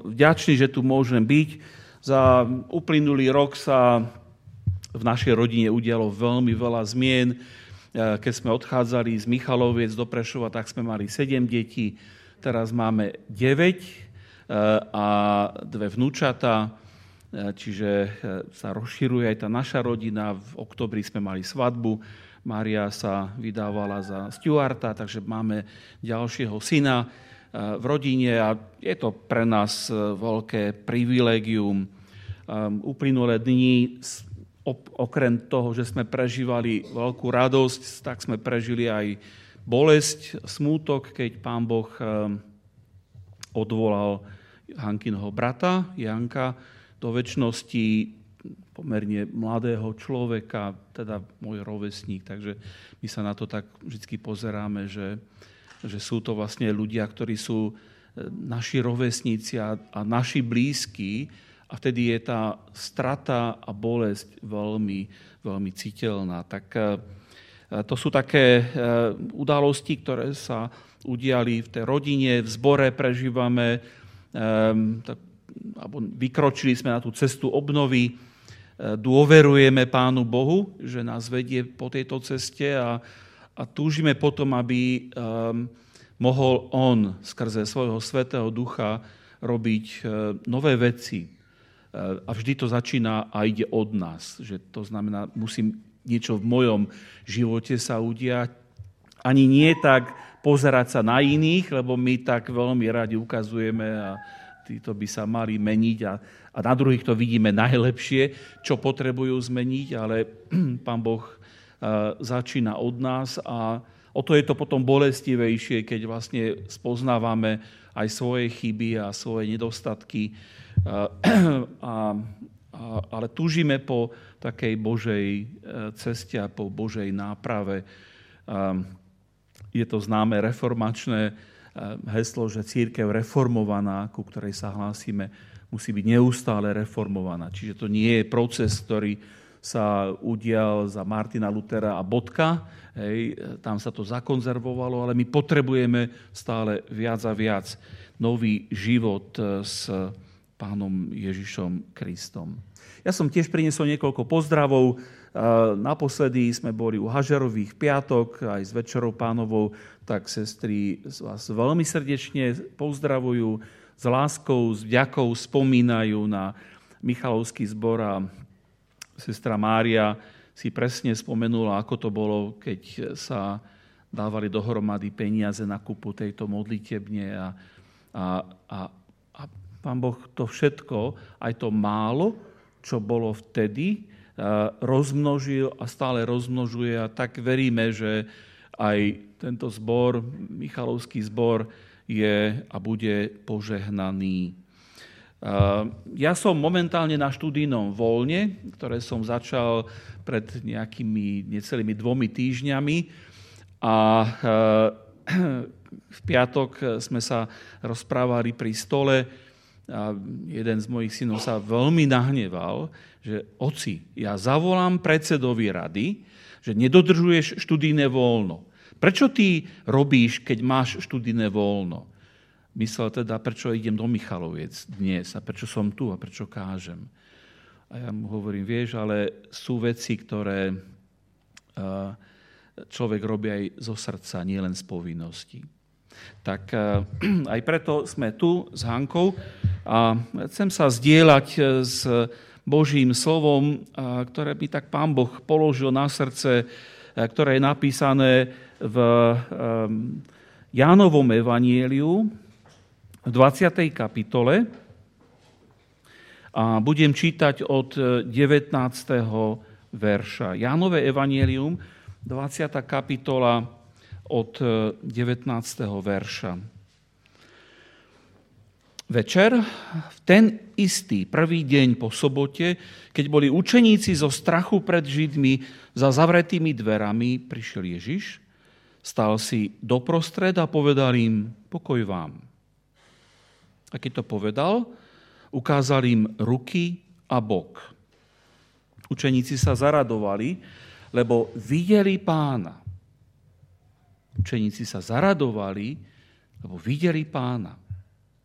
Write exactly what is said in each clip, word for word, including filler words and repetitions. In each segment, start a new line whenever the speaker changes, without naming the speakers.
vďačný, že tu môžem byť. Za uplynulý rok sa v našej rodine udialo veľmi veľa zmien. Keď sme odchádzali z Michaloviec do Prešova, tak sme mali sedem detí, teraz máme deväť a dve vnúčatá, čiže sa rozširuje aj tá naša rodina. V októbri sme mali svadbu, Mária sa vydávala za stewarda, takže máme ďalšieho syna v rodine a je to pre nás veľké privilégium. Uplynulé dni, okrem toho, že sme prežívali veľkú radosť, tak sme prežili aj bolesť, smútok, keď Pán Boh odvolal Hankinho brata Janka do večnosti, pomerne mladého človeka, teda môj rovesník. Takže my sa na to tak vždy pozeráme, že, že sú to vlastne ľudia, ktorí sú naši rovesníci a, a naši blízki, a vtedy je tá strata a bolesť veľmi, veľmi citeľná. Tak to sú také udalosti, ktoré sa udiali v tej rodine, v zbore prežívame, tak, alebo vykročili sme na tú cestu obnovy, dôverujeme Pánu Bohu, že nás vedie po tejto ceste a, a túžime potom, aby um, mohol On skrze svojho Svätého Ducha robiť uh, nové veci. Uh, a vždy to začína a ide od nás. Že to znamená, musím niečo v mojom živote sa udiať. Ani nie tak pozerať sa na iných, lebo my tak veľmi radi ukazujeme a títo by sa mali meniť a, a na druhých to vidíme najlepšie, čo potrebujú zmeniť, ale Pán Boh uh, začína od nás a o to je to potom bolestivejšie, keď vlastne spoznávame aj svoje chyby a svoje nedostatky, uh, a, a, ale túžime po takej Božej ceste a po Božej náprave. Uh, je to známe reformačné heslo, že cirkev reformovaná, ku ktorej sa hlásime, musí byť neustále reformovaná. Čiže to nie je proces, ktorý sa udial za Martina Luthera a bodka. Hej, tam sa to zakonzervovalo, ale my potrebujeme stále viac a viac nový život s Pánom Ježišom Kristom. Ja som tiež priniesol niekoľko pozdravov. Naposledy sme boli u Hažerových v piatok, aj s Večerou Pánovou, tak sestry vás veľmi srdečne pozdravujú, s láskou, s vďakou spomínajú na Michalovský zbor a sestra Mária si presne spomenula, ako to bolo, keď sa dávali dohromady peniaze na kúpu tejto modlitebne a, a, a, a Pán Boh to všetko, aj to málo, čo bolo vtedy, rozmnožil a stále rozmnožuje a tak veríme, že aj tento zbor, Michalovský zbor, je a bude požehnaný. Ja som momentálne na študijnom voľne, ktoré som začal pred nejakými necelými dvomi týždňami a v piatok sme sa rozprávali pri stole a jeden z mojich synov sa veľmi nahneval, že oci, ja zavolám predsedovi rady, že nedodržuješ študijné voľno. Prečo ty robíš, keď máš študijné voľno? Myslel teda, prečo idem do Michaloviec dnes a prečo som tu a prečo kážem. A ja mu hovorím, vieš, ale sú veci, ktoré človek robí aj zo srdca, nielen z povinností. Tak aj preto sme tu s Hankou a chcem sa zdieľať s Božím slovom, ktoré by tak Pán Boh položil na srdce, ktoré je napísané v Jánovom evanjeliu v dvadsiatej kapitole a budem čítať od devätnásteho verša. Jánove evanjelium, dvadsiata kapitola od devätnásteho verša. Večer, v ten istý prvý deň po sobote, keď boli učeníci zo strachu pred Židmi za zavretými dverami, prišiel Ježiš, stal si doprostred a povedal im, pokoj vám. A keď to povedal, ukázal im ruky a bok. Učeníci sa zaradovali, lebo videli Pána. Učeníci sa zaradovali, lebo videli Pána.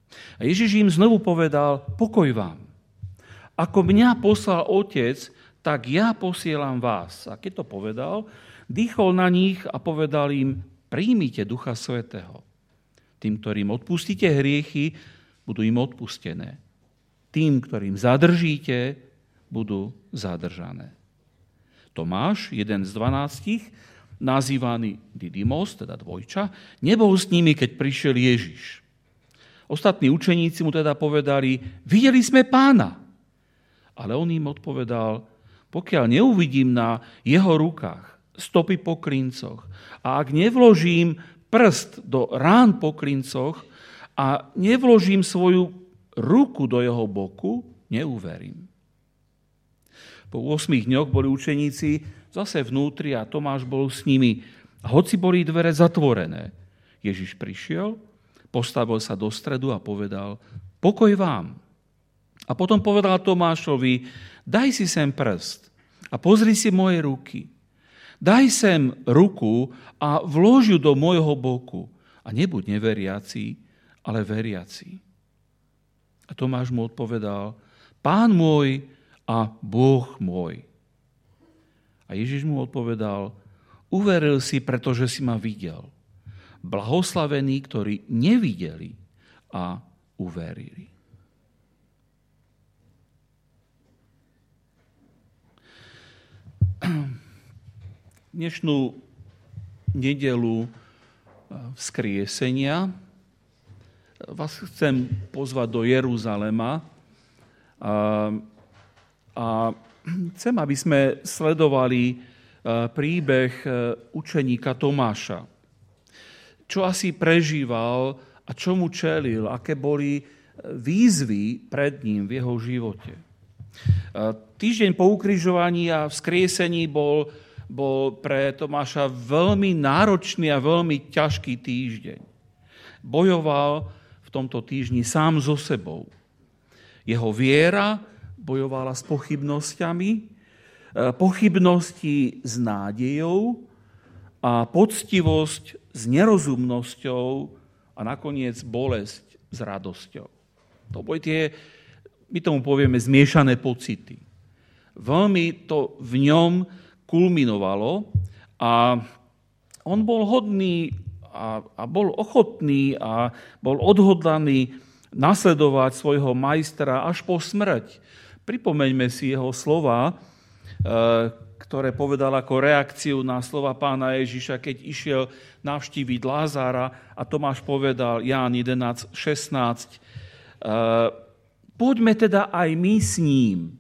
A Ježiš im znovu povedal, pokoj vám. Ako mňa poslal Otec, tak ja posielam vás. A keď to povedal, dýchol na nich a povedal im, príjmite Ducha Svätého. Tým, ktorým odpustíte hriechy, budú im odpustené. Tým, ktorým zadržíte, budú zadržané. Tomáš, jeden z dvanástich, nazývaný Didymos, teda dvojča, nebol s nimi, keď prišiel Ježiš. Ostatní učeníci mu teda povedali, videli sme Pána. Ale on im odpovedal, pokiaľ neuvidím na jeho rukách stopy po klincoch a ak nevložím prst do rán po klincoch a nevložím svoju ruku do jeho boku, neuverím. Po ôsmich dňoch boli učeníci zase vnútri a Tomáš bol s nimi. Hoci boli dvere zatvorené, Ježiš prišiel, postavil sa do stredu a povedal, pokoj vám. A potom povedal Tomášovi, daj si sem prst a pozri si moje ruky. Daj sem ruku a vlož ju do môjho boku. A nebuď neveriaci, ale veriaci. A Tomáš mu odpovedal, Pán môj a Boh môj. A Ježiš mu odpovedal, uveril si, pretože si ma videl. Blahoslavení, ktorí nevideli a uverili. Dnešnú nedelu vzkriesenia vás chcem pozvať do Jeruzalema a, a chcem, aby sme sledovali príbeh učeníka Tomáša. Čo asi prežíval a čo mu čelil, aké boli výzvy pred ním v jeho živote. Týždeň po ukrižovaní a vzkriesení bol, bol pre Tomáša veľmi náročný a veľmi ťažký týždeň. Bojoval v tomto týždni sám so sebou. Jeho viera bojovala s pochybnosťami, pochybnosti s nádejou a poctivosť s nerozumnosťou a nakoniec bolesť s radosťou. To boli tie, my tomu povieme, zmiešané pocity. Veľmi to v ňom kulminovalo a on bol hodný a, a bol ochotný a bol odhodlaný nasledovať svojho majstra až po smrť. Pripomeňme si jeho slova, ktoré povedal ako reakciu na slova pána Ježiša, keď išiel navštíviť Lázára a Tomáš povedal, Ján jedenásť šestnásť, poďme teda aj my s ním,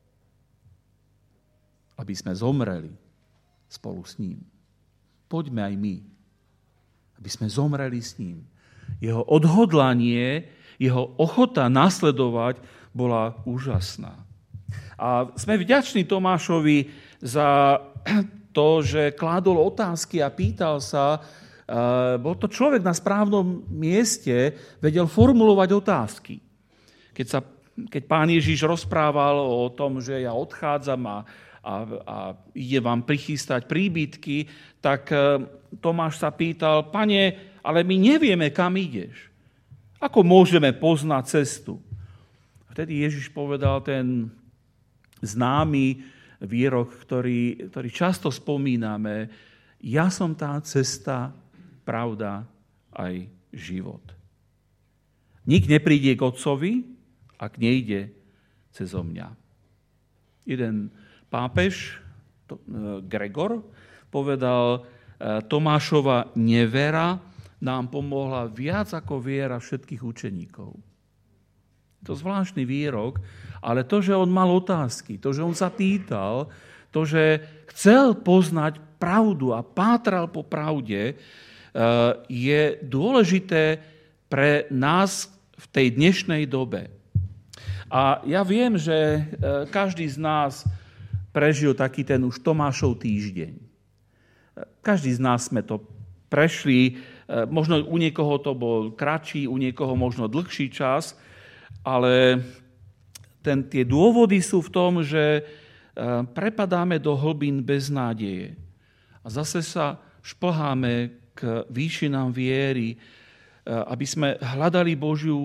aby sme zomreli spolu s ním. Poďme aj my, aby sme zomreli s ním. Jeho odhodlanie, jeho ochota nasledovať bola úžasná. A sme vďační Tomášovi za to, že kládol otázky a pýtal sa, bol to človek na správnom mieste, vedel formulovať otázky. Keď, sa, keď pán Ježiš rozprával o tom, že ja odchádzam a, a, a ide vám prichystať príbytky, tak Tomáš sa pýtal, pane, ale my nevieme, kam ideš. Ako môžeme poznať cestu? Vtedy Ježiš povedal ten známy výrok, ktorý, ktorý často spomíname, ja som tá cesta, pravda aj život. Nik nepríde k Otcovi, ak nejde cezo mňa. Jeden pápež, Gregor, povedal, Tomášova nevera nám pomohla viac ako viera všetkých učeníkov. To je zvláštny výrok, ale to, že on mal otázky, to, že on sa pýtal, to, že chcel poznať pravdu a pátral po pravde, je dôležité pre nás v tej dnešnej dobe. A ja viem, že každý z nás prežil taký ten už Tomášov týždeň. Každý z nás sme to prešli, možno u niekoho to bol kratší, u niekoho možno dlhší čas, ale ten, tie dôvody sú v tom, že prepadáme do hlbín beznádeje. A zase sa šplháme k výšinám viery, aby sme hľadali Božiu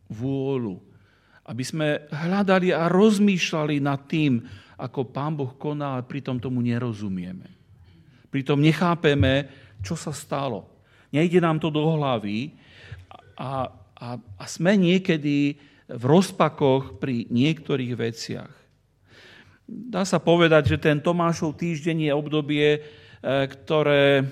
vôľu. Aby sme hľadali a rozmýšľali nad tým, ako Pán Boh koná, ale pritom tomu nerozumieme. Pritom nechápeme, čo sa stalo. Nejde nám to do hlavy a, a, a sme niekedy v rozpakoch pri niektorých veciach. Dá sa povedať, že ten Tomášov týždeň je obdobie, ktoré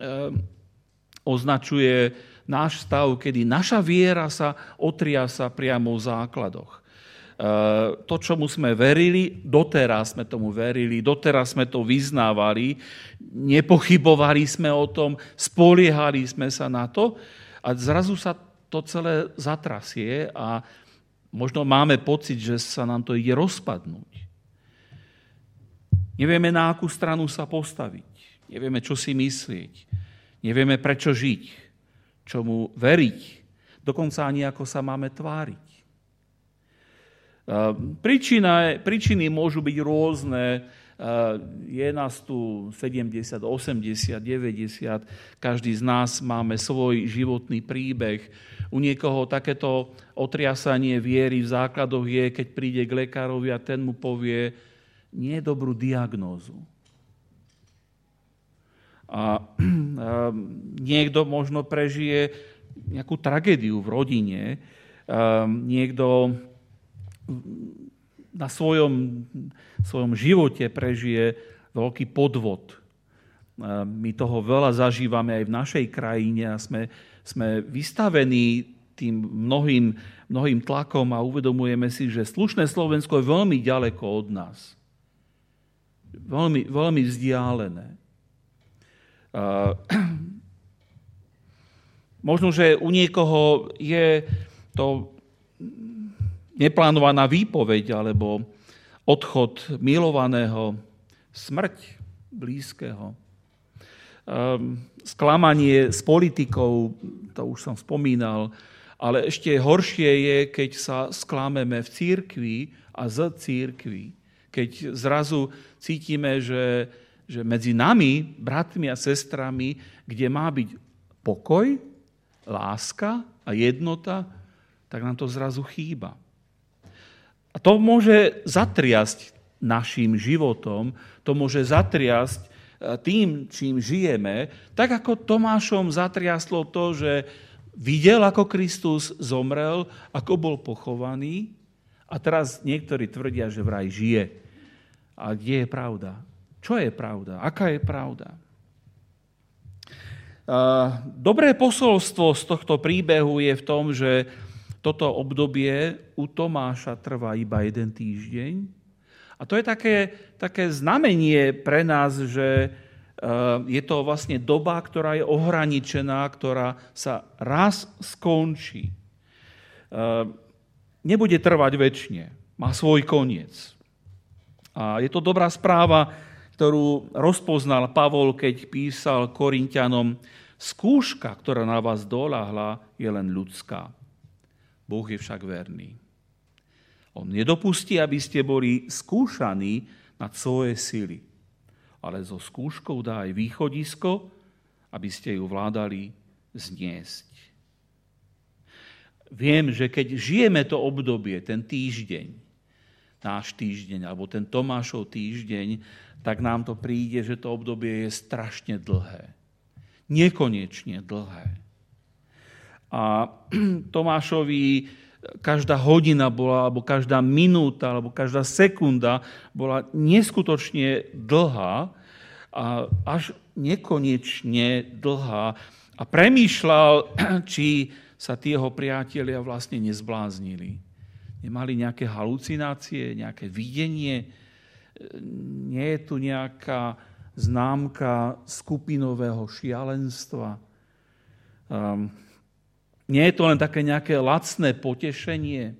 označuje náš stav, kedy naša viera sa otriasa priamo v základoch. To, čomu sme verili, doteraz sme tomu verili, doteraz sme to vyznávali, nepochybovali sme o tom, spoliehali sme sa na to a zrazu sa to celé zatrasie a možno máme pocit, že sa nám to ide rozpadnúť. Nevieme, na akú stranu sa postaviť, nevieme, čo si myslieť, nevieme, prečo žiť, čomu veriť, dokonca ani ako sa máme tváriť. Príčina, príčiny môžu byť rôzne, je nás tu sedemdesiat, osemdesiat, deväťdesiat, každý z nás máme svoj životný príbeh. U niekoho takéto otriasanie viery v základoch je, keď príde k lekárovi a ten mu povie, nie je dobrú diagnózu. A, a niekto možno prežije nejakú tragédiu v rodine, a niekto na svojom, svojom živote prežije veľký podvod. My toho veľa zažívame aj v našej krajine a sme, sme vystavení tým mnohým, mnohým tlakom a uvedomujeme si, že slušné Slovensko je veľmi ďaleko od nás. Veľmi, veľmi vzdialené. Možno, že u niekoho je to neplánovaná výpoveď alebo odchod milovaného, smrť blízkeho, sklamanie s politikou, to už som spomínal, ale ešte horšie je, keď sa sklameme v cirkvi a z cirkvi, keď zrazu cítime, že, že medzi nami, bratmi a sestrami, kde má byť pokoj, láska a jednota, tak nám to zrazu chýba. A to môže zatriasť našim životom, to môže zatriasť tým, čím žijeme, tak ako Tomášom zatriaslo to, že videl, ako Kristus zomrel, ako bol pochovaný a teraz niektorí tvrdia, že vraj žije. A kde je pravda? Čo je pravda? Aká je pravda? Dobré posolstvo z tohto príbehu je v tom, že toto obdobie u Tomáša trvá iba jeden týždeň. A to je také, také znamenie pre nás, že je to vlastne doba, ktorá je ohraničená, ktorá sa raz skončí. Nebude trvať večne, má svoj koniec. A je to dobrá správa, ktorú rozpoznal Pavol, keď písal Korinťanom, skúška, ktorá na vás doľahla, je len ľudská. Boh je však verný. On nedopustí, aby ste boli skúšaní nad svoje sily, ale so skúškou dá aj východisko, aby ste ju vládali zniesť. Viem, že keď žijeme to obdobie, ten týždeň, náš týždeň, alebo ten Tomášov týždeň, tak nám to príde, že to obdobie je strašne dlhé. Nekonečne dlhé. A Tomášovi každá hodina bola, alebo každá minúta, alebo každá sekunda bola neskutočne dlhá, a až nekonečne dlhá. A premýšľal, či sa tí jeho priatelia vlastne nezbláznili. Nemali nejaké halucinácie, nejaké videnie. Nie je tu nejaká známka skupinového šialenstva. Um, Nie je to len také nejaké lacné potešenie.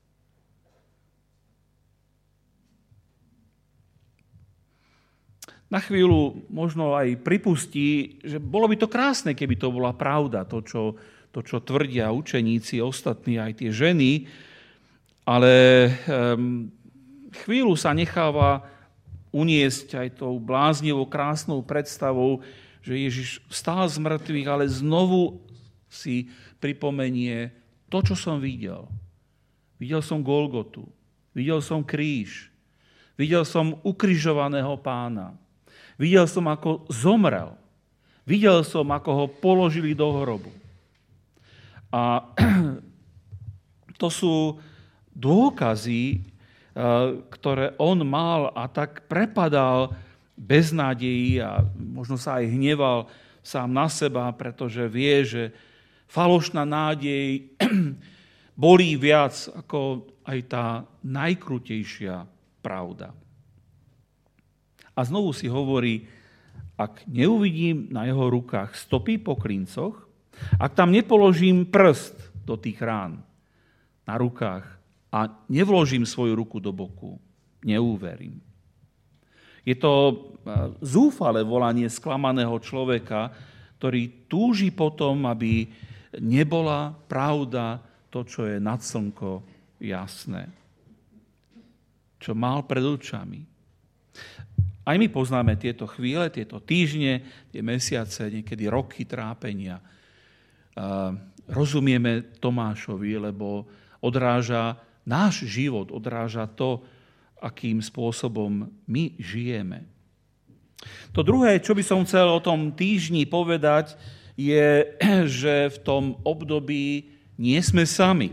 Na chvíľu možno aj pripustí, že bolo by to krásne, keby to bola pravda, to, čo, to, čo tvrdia učeníci, ostatní, aj tie ženy, ale um, chvíľu sa necháva uniesť aj tou bláznivou, krásnou predstavou, že Ježiš vstal z mŕtvych, ale znovu si pripomenie To, čo som videl. Videl som Golgotu. Videl som kríž. Videl som ukrižovaného Pána. Videl som, ako zomrel. Videl som, ako ho položili do hrobu. A to sú dôkazy, ktoré on mal a tak prepadal beznádeji a možno sa aj hneval sám na seba, pretože vie, že falošná nádej bolí viac ako aj tá najkrutejšia pravda. A znovu si hovorí, ak neuvidím na jeho rukách stopy po klincoch, ak tam nepoložím prst do tých rán na rukách a nevložím svoju ruku do boku, neúverím. Je to zúfale volanie sklamaného človeka, ktorý túži potom, aby nebola pravda to, čo je nad slnko jasné. Čo mal pred očami. Aj my poznáme tieto chvíle, tieto týždne, tie mesiace, niekedy roky trápenia. Rozumieme Tomášovi, lebo odráža náš život, odráža to, akým spôsobom my žijeme. To druhé, čo by som chcel o tom týždni povedať, je, že v tom období nie sme sami.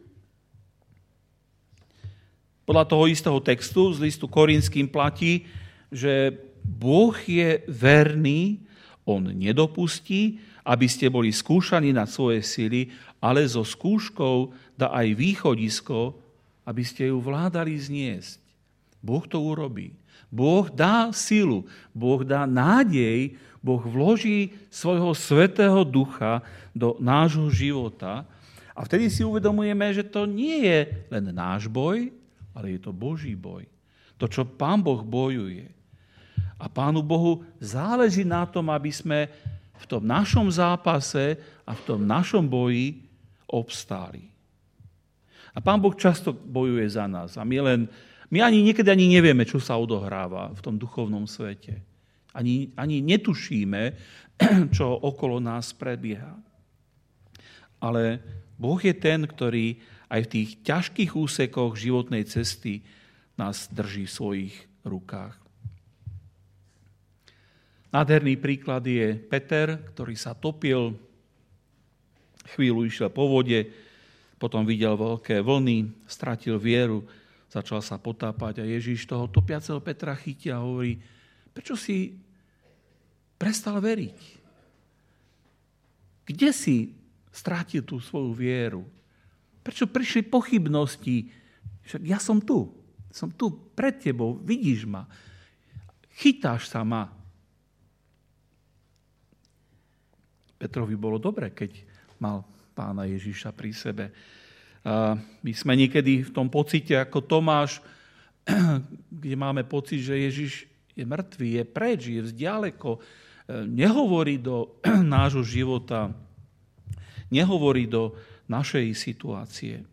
Podľa toho istého textu z listu Korinským platí, že Boh je verný, on nedopustí, aby ste boli skúšaní na svoje sily, ale so skúškou dá aj východisko, aby ste ju vládali zniesť. Boh to urobí. Boh dá silu, Boh dá nádej, Boh vloží svojho svätého ducha do nášho života a vtedy si uvedomujeme, že to nie je len náš boj, ale je to Boží boj. To, čo Pán Boh bojuje. A Pánu Bohu záleží na tom, aby sme v tom našom zápase a v tom našom boji obstáli. A Pán Boh často bojuje za nás. A my len, my ani niekedy ani nevieme, čo sa odohráva v tom duchovnom svete. Ani, ani netušíme, čo okolo nás prebieha. Ale Boh je ten, ktorý aj v tých ťažkých úsekoch životnej cesty nás drží v svojich rukách. Nádherný príklad je Peter, ktorý sa topil, chvíľu išiel po vode, potom videl veľké vlny, stratil vieru, začal sa potápať a Ježiš toho topiaceho Petra chytí a hovorí, prečo si prestal veriť? Kde si strátil tú svoju vieru? Prečo prišli pochybnosti? Však ja som tu, som tu pred tebou, vidíš ma, chytáš sa ma. Petrovi bolo dobre, keď mal Pána Ježiša pri sebe. A my sme niekedy v tom pocite ako Tomáš, kde máme pocit, že Ježiš je mŕtvý, je preč, je vzdialeko, nehovorí do nášho života, nehovorí do našej situácie.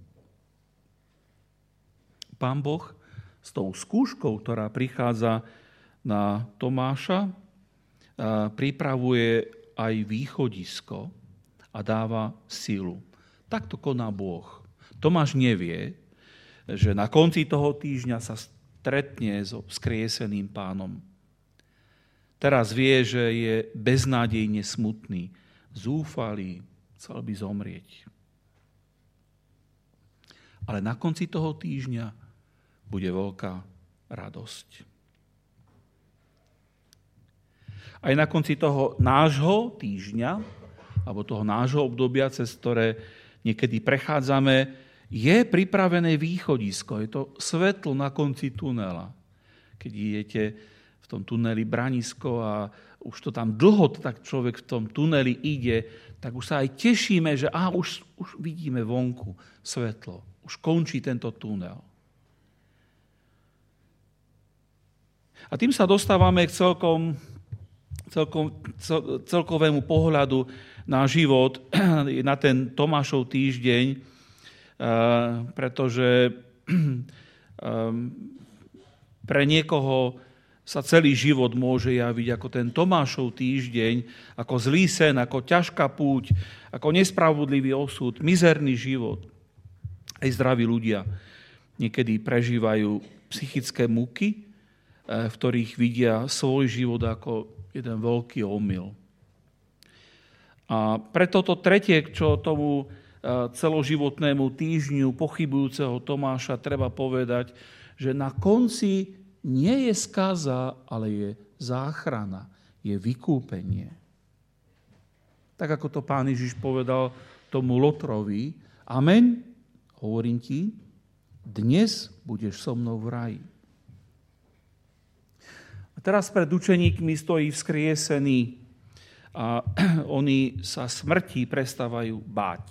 Pán Boh s tou skúškou, ktorá prichádza na Tomáša, pripravuje aj východisko a dáva silu. Takto koná Boh. Tomáš nevie, že na konci toho týždňa sa stretne so vzkrieseným Pánom. Teraz vie, že je beznádejne smutný, zúfalý, chcel by zomrieť. Ale na konci toho týždňa bude veľká radosť. Aj na konci toho nášho týždňa, alebo toho nášho obdobia, cez ktoré niekedy prechádzame, je pripravené východisko. Je to svetlo na konci tunela. Keď idete v tom tuneli branisko a už to tam dlho tak človek v tom tuneli ide, tak už sa aj tešíme, že á, už, už vidíme vonku svetlo. Už končí tento tunel. A tým sa dostávame k celkom Celkom, cel, celkovému pohľadu na život, na ten Tomášov týždeň, pretože pre niekoho sa celý život môže javiť ako ten Tomášov týždeň, ako zlý sen, ako ťažká púť, ako nespravodlivý osud, mizerný život. Aj zdraví ľudia niekedy prežívajú psychické muky, v ktorých vidia svoj život ako jeden veľký omyl. A preto to tretie, čo tomu celoživotnému týždňu pochybujúceho Tomáša treba povedať, že na konci nie je skaza, ale je záchrana, je vykúpenie. Tak ako to Pán Ježiš povedal tomu Lotrovi, amen, hovorím ti, dnes budeš so mnou v raji. A teraz pred učeníkmi stojí vzkriesený a oni sa smrti prestávajú báť.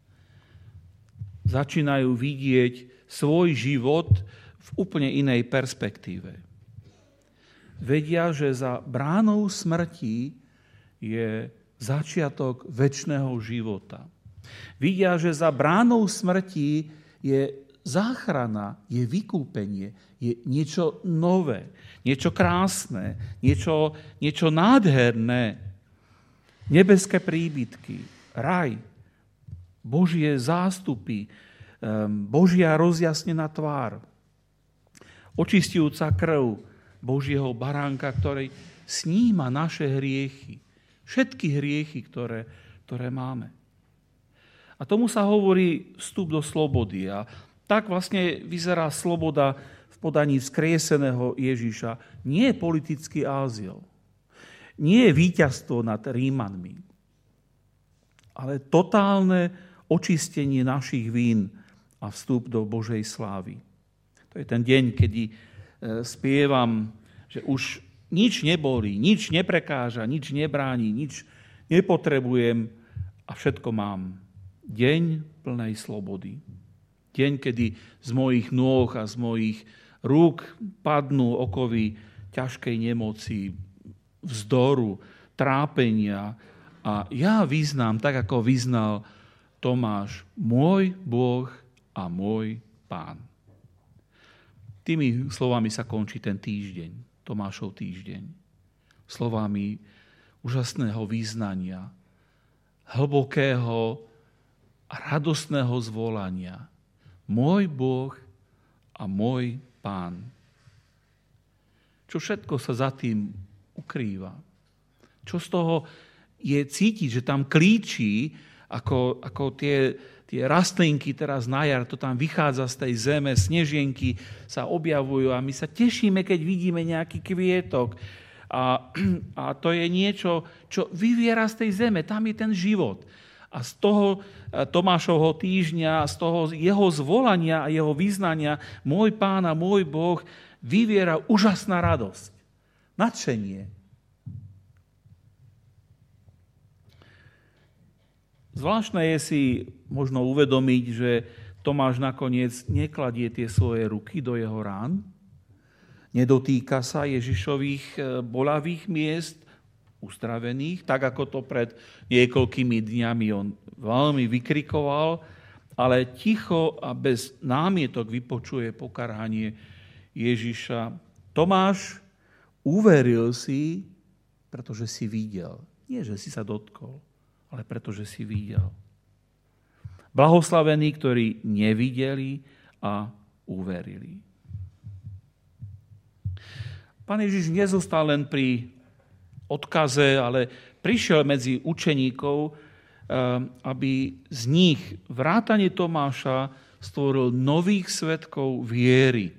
Začínajú vidieť svoj život v úplne inej perspektíve. Vedia, že za bránou smrti je začiatok večného života. Vidia, že za bránou smrti je záchrana, je vykúpenie, je niečo nové, niečo krásne, niečo, niečo nádherné. Nebeské príbytky, raj, Božie zástupy, Božia rozjasnená tvár, očistujúca krv Božieho baránka, ktorý sníma naše hriechy, všetky hriechy, ktoré, ktoré máme. A tomu sa hovorí vstup do slobody. A tak vlastne vyzerá sloboda v podaní vzkrieseného Ježiša. Nie je politický azyl, nie je víťazstvo nad Rímanmi, ale totálne očistenie našich vín a vstup do Božej slávy. To je ten deň, kedy spievam, že už nič nebolí, nič neprekáža, nič nebráni, nič nepotrebujem a všetko mám. Deň plnej slobody. Deň, kedy z mojich nôh a z mojich rúk padnú okovy ťažkej nemoci, vzdoru, trápenia a ja vyznám, tak ako vyznal Tomáš, môj Boh a môj Pán. Tými slovami sa končí ten týždeň, Tomášov týždeň. Slovami úžasného význania, hlbokého a radostného zvolania. Môj Boh a môj Pán. Čo všetko sa za tým ukrýva? Čo z toho je cítiť, že tam klíčí, ako, ako tie, tie rastlinky teraz na jar, to tam vychádza z tej zeme, snežienky sa objavujú a my sa tešíme, keď vidíme nejaký kvietok. A, a to je niečo, čo vyviera z tej zeme, tam je ten život. A z toho Tomášovho týždňa, z toho jeho zvolania a jeho vyznania, môj Pán a môj Boh, vyviera úžasná radosť, nadšenie. Zvláštne je si možno uvedomiť, že Tomáš nakoniec nekladie tie svoje ruky do jeho rán, nedotýka sa Ježišových bolavých miest, uzdravených, tak ako to pred niekoľkými dňami on veľmi vykrikoval, ale ticho a bez námietok vypočuje pokarhanie Ježiša. Tomáš, uveril si, pretože si videl. Nie, že si sa dotkol, ale pretože si videl. Blahoslavení, ktorí nevideli a uverili. Pán Ježiš nezostal len pri odkaze, ale prišiel medzi učeníkov, aby z nich vrátane Tomáša stvoril nových svedkov viery.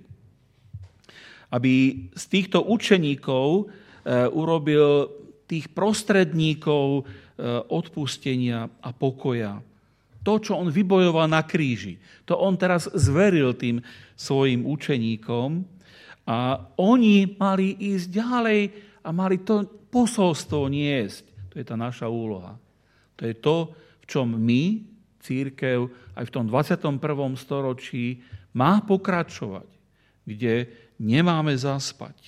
Aby z týchto učeníkov urobil tých prostredníkov odpustenia a pokoja. To, čo on vybojoval na kríži, to on teraz zveril tým svojim učeníkom a oni mali ísť ďalej a mali to posolstvo niesť. To je tá naša úloha. To je to, v čom my, cirkev, aj v tom dvadsiatom prvom storočí má pokračovať, kde nemáme zaspať.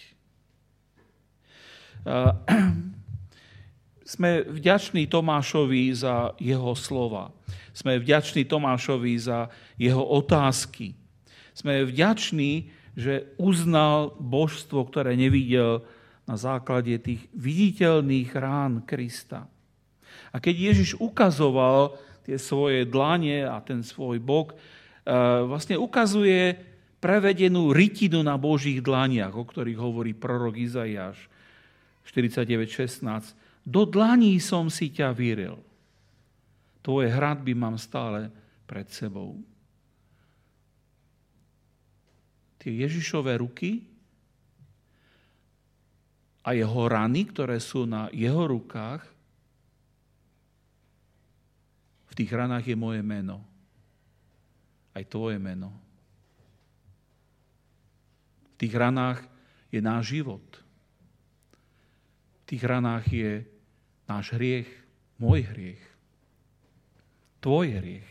Sme vďační Tomášovi za jeho slova. Sme vďační Tomášovi za jeho otázky. Sme vďační, že uznal božstvo, ktoré nevidel na základe tých viditeľných rán Krista. A keď Ježiš ukazoval tie svoje dlane a ten svoj bok, vlastne ukazuje prevedenú rytinu na Božích dlaniach, o ktorých hovorí prorok Izaiáš štyridsaťdeväť šestnásť. Do dlaní som si ťa vyril. Tvoje hradby mám stále pred sebou. Tie Ježišové ruky a jeho rany, ktoré sú na jeho rukách, v tých ranách je moje meno. Aj tvoje meno. V tých ranách je náš život. V tých ranách je náš hriech, môj hriech, tvoj hriech.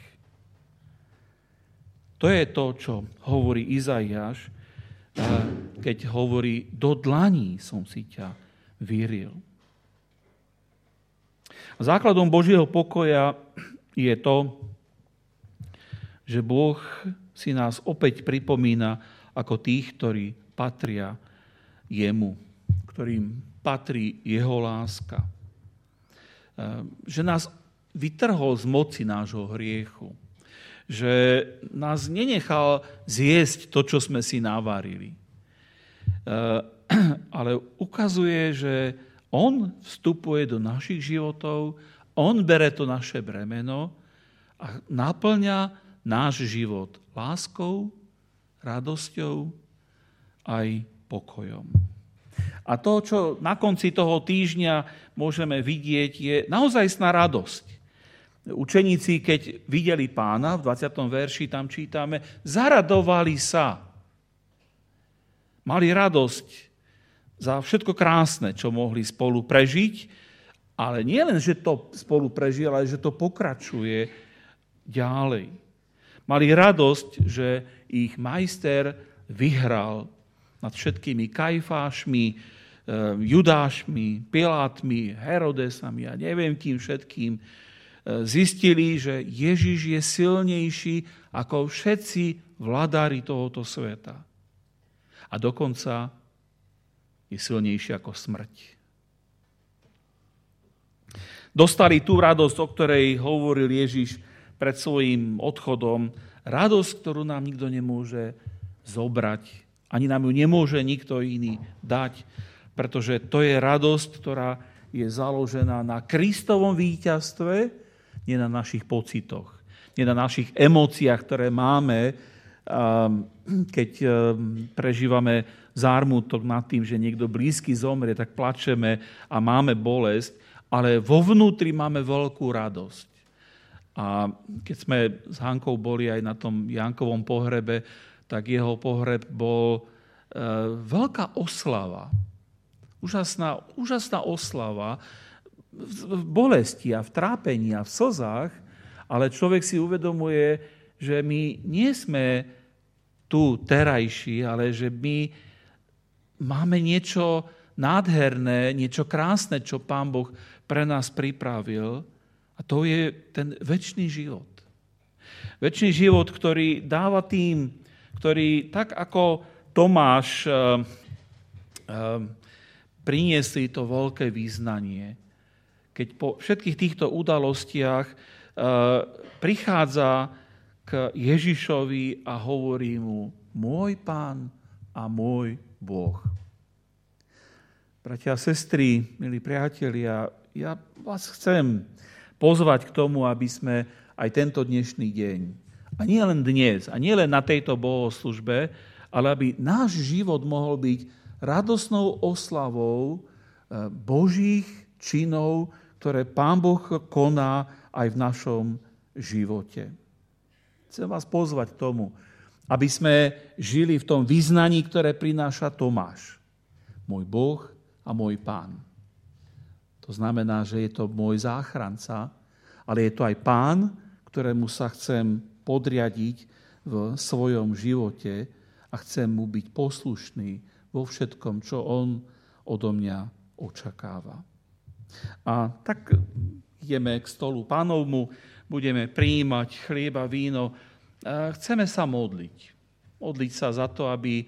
To je to, čo hovorí Izaiáš, keď hovorí, do dlaní som si ťa vyril. Základom Božieho pokoja je to, že Boh si nás opäť pripomína ako tých, ktorí patria jemu, ktorým patrí jeho láska. Že nás vytrhol z moci nášho hriechu. Že nás nenechal zjesť to, čo sme si navarili. Ale ukazuje, že on vstupuje do našich životov, on bere to naše bremeno a naplňa náš život láskou, radosťou aj pokojom. A to, čo na konci toho týždňa môžeme vidieť, je naozajstná radosť. Učeníci, keď videli Pána, v dvadsiatom verši tam čítame, zaradovali sa. Mali radosť za všetko krásne, čo mohli spolu prežiť, ale nie len, že to spolu prežili, ale že to pokračuje ďalej. Mali radosť, že ich majster vyhral nad všetkými Kajfášmi, Judášmi, Pilátmi, Herodesami a neviem tým všetkým. Zistili, že Ježiš je silnejší ako všetci vladári tohoto sveta. A dokonca je silnejší ako smrť. Dostali tú radosť, o ktorej hovoril Ježiš pred svojím odchodom. Radosť, ktorú nám nikto nemôže zobrať. Ani nám ju nemôže nikto iný dať. Pretože to je radosť, ktorá je založená na Kristovom víťazstve, nie na našich pocitoch, nie na našich emóciách, ktoré máme, keď prežívame zármutok nad tým, že niekto blízky zomrie, tak plačeme a máme bolesť, ale vo vnútri máme veľkú radosť. A keď sme s Hankou boli aj na tom Jankovom pohrebe, tak jeho pohreb bol veľká oslava. Úžasná, úžasná oslava v bolesti a v trápení a v slzách, ale človek si uvedomuje, že my nie sme tu terajší, ale že my máme niečo nádherné, niečo krásne, čo Pán Boh pre nás pripravil, a to je ten večný život. Večný život, ktorý dáva tým, ktorý tak ako Tomáš uh, uh, priniesli to veľké význanie. Keď po všetkých týchto udalostiach uh, prichádza k Ježišovi a hovorí mu, môj Pán a môj Boh. Bratia a sestry, milí priatelia, ja vás chcem pozvať k tomu, aby sme aj tento dnešný deň, a nie len dnes, a nie len na tejto bohoslúžbe, ale aby náš život mohol byť radosnou oslavou Božích činov, ktoré Pán Boh koná aj v našom živote. Chcem vás pozvať k tomu, aby sme žili v tom vyznaní, ktoré prináša Tomáš. Môj Boh a môj Pán. To znamená, že je to môj záchranca, ale je to aj Pán, ktorému sa chcem podriadiť v svojom živote a chcem mu byť poslušný vo všetkom, čo on odo mňa očakáva. A tak ideme k stolu Pánovmu, budeme prijímať chlieb a víno. Chceme sa modliť. Modliť sa za to, aby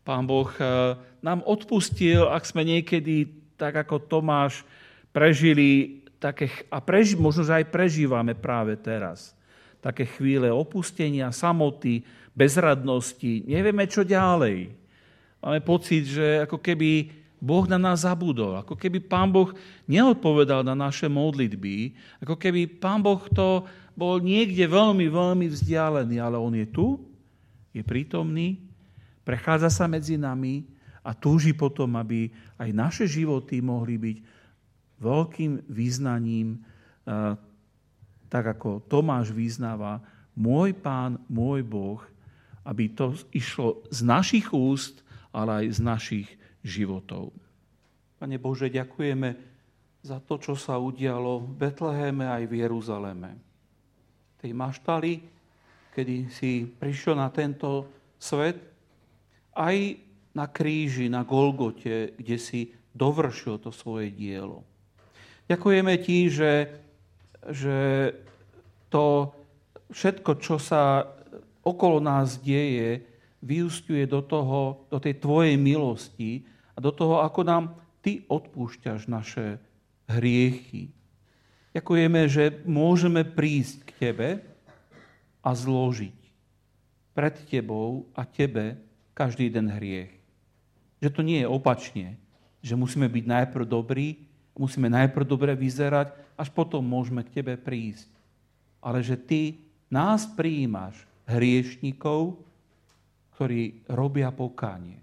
Pán Boh nám odpustil, ak sme niekedy, tak ako Tomáš, prežili také, a preži, možno, že aj prežívame práve teraz, také chvíle opustenia, samoty, bezradnosti, nevieme, čo ďalej. Máme pocit, že ako keby Boh na nás zabudol, ako keby Pán Boh neodpovedal na naše modlitby, ako keby Pán Boh to bol niekde veľmi, veľmi vzdialený, ale On je tu, je prítomný, prechádza sa medzi nami a túži potom, aby aj naše životy mohli byť veľkým význaním, tak ako Tomáš vyznáva, môj Pán, môj Boh, aby to išlo z našich úst, ale aj z našich životov. Pane Bože, ďakujeme za to, čo sa udialo v Betleheme aj v Jeruzaleme. Tej maštali, kedy si prišiel na tento svet, aj na kríži, na Golgote, kde si dovršil to svoje dielo. Ďakujeme Ti, že, že to všetko, čo sa okolo nás deje, vyúsťuje do toho, do tej Tvojej milosti a do toho, ako nám Ty odpúšťaš naše hriechy. Ďakujeme, že môžeme prísť k Tebe a zložiť pred Tebou a Tebe každý jeden hriech. Že to nie je opačne, že musíme byť najprv dobrí, musíme najprv dobre vyzerať, až potom môžeme k Tebe prísť. Ale že Ty nás prijímaš, hriešnikov, ktorí robia pokánie.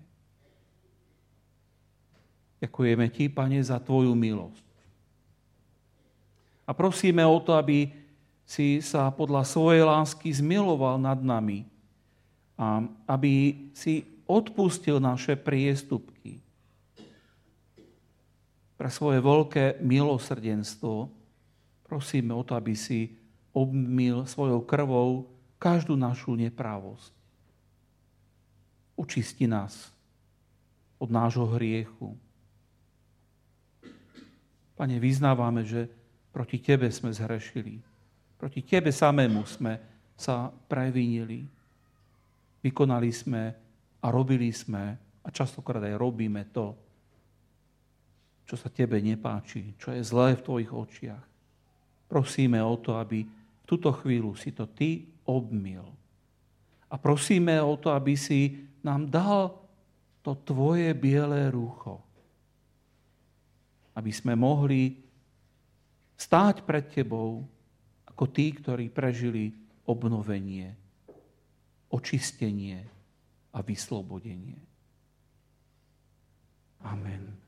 Ďakujeme Ti, Pane, za Tvoju milosť. A prosíme o to, aby si sa podľa svojej lásky zmiloval nad nami a aby si odpustil naše priestupky. Pre svoje veľké milosrdenstvo prosíme o to, aby si obmyl svojou krvou každú našu neprávosť. Učisti nás od nášho hriechu. Pane, vyznávame, že proti Tebe sme zhrešili. Proti Tebe samému sme sa previnili. Vykonali sme a robili sme a častokrát aj robíme to, čo sa Tebe nepáči, čo je zlé v Tvojich očiach. Prosíme o to, aby v túto chvíľu si to Ty obmyl. A prosíme o to, aby si nám dal to Tvoje biele rúcho. Aby sme mohli stáť pred Tebou ako tí, ktorí prežili obnovenie, očistenie a vyslobodenie. Amen.